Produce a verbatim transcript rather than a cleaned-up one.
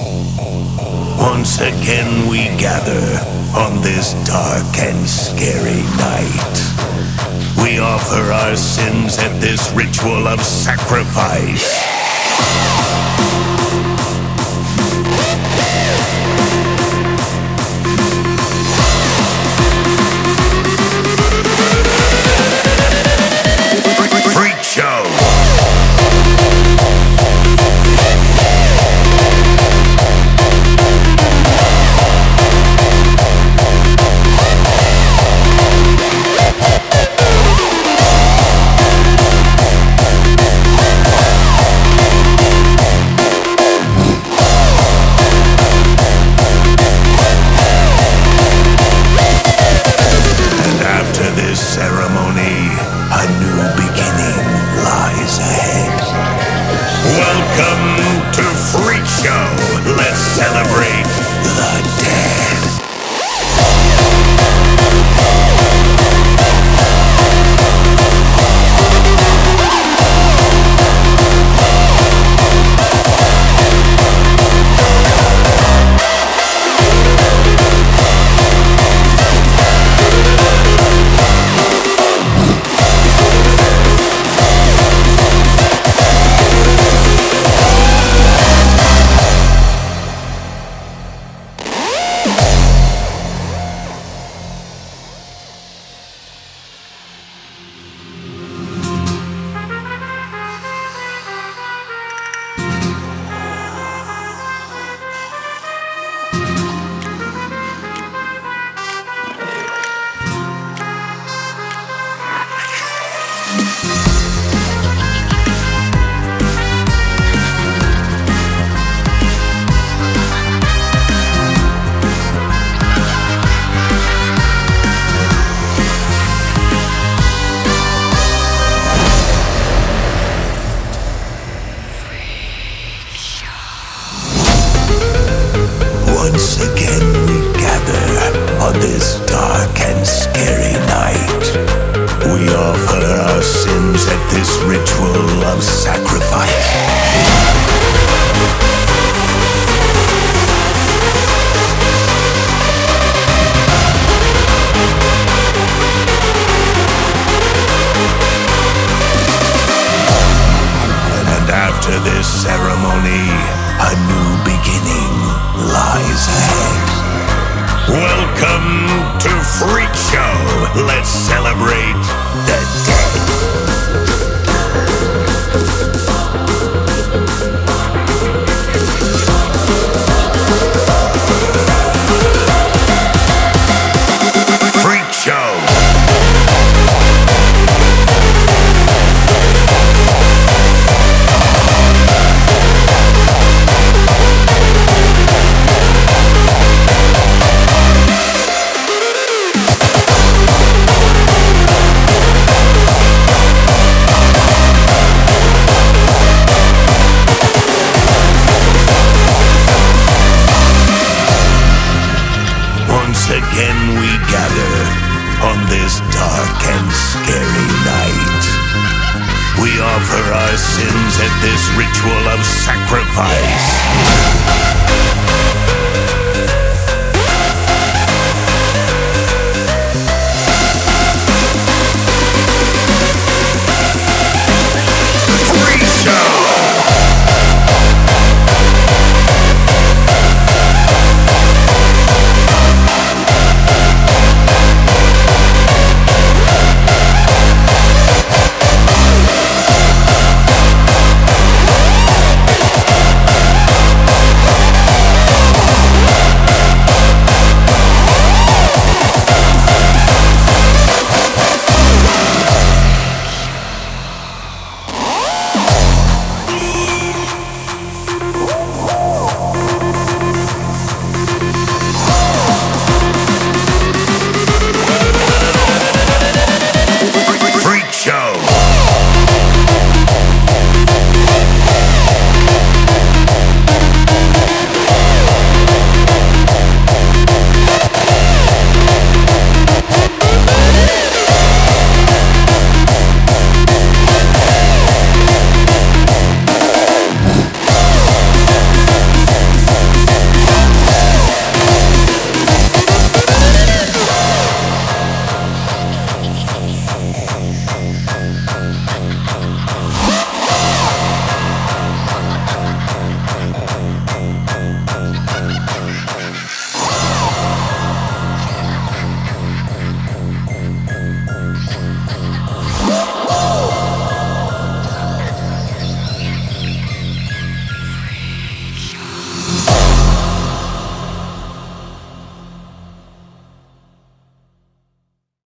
Once again we gather on this dark and scary night. We offer our sins at this ritual of sacrifice. Freak Show! Ceremony, a new beginning lies ahead. Welcome to Freak Show. Let's celebrate the dead. Once again we gather on this dark and scary night. We offer our sins at this ritual of sacrifice. And after this ceremony, a new beginning lies ahead. Welcome to Freak Show. Let's celebrate the dead. Freak Show. Again we gather on this dark and scary night. We offer our sins at this ritual of sacrifice.